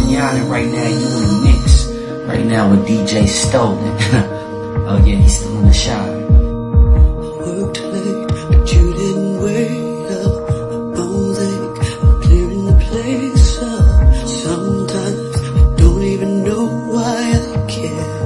Rihanna right now. You in the mix right now with DJ Stolen. Oh yeah, he's still in the shot. Worked late, but you didn't wait up. My bones ache, I'm clearing the place up. Sometimes I don't even know why I care.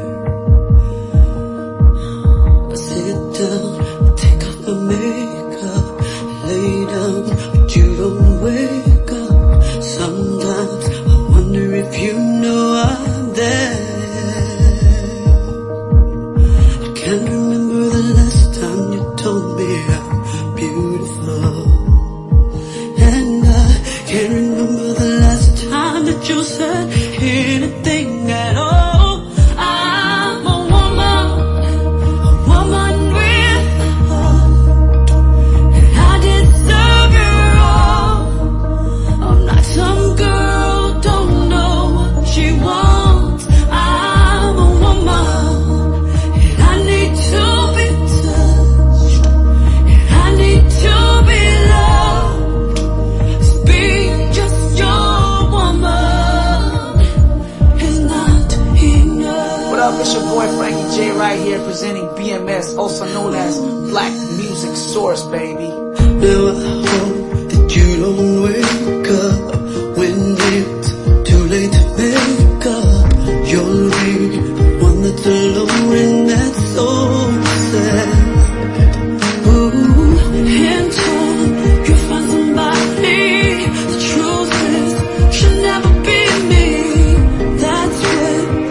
I sit down, I take off my makeup, I lay down, but you don't wake up. Sometimes I wonder if you know I'm there. Can't remember the last time you told me I'm beautiful, and I can't remember the last time that you said anything at all. I'm a woman with a heart, and I deserve it all. I'm not some girl, don't know what she wants. I'm a woman. It's your boy Frankie J right here presenting BMS, also known as Black Music Source, baby. Now I hope that you don't wake up when it's too late to make up. You'll be the one that's alone, and that's so sad. Ooh, until you find somebody, the truth is she'll never be me. That's when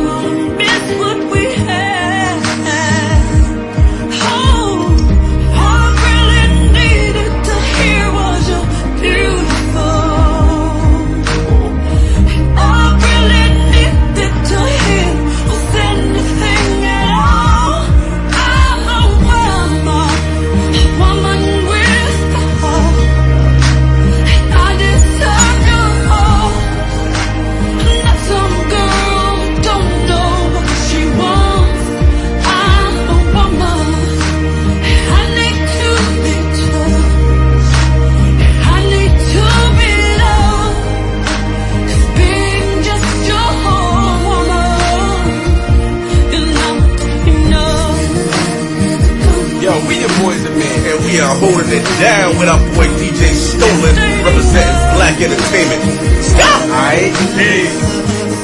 we are holding it down with our boy DJ Stolen, representing Black Entertainment. Stop! Alright? Hey.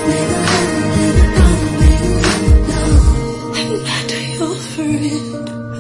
I'm not your friend.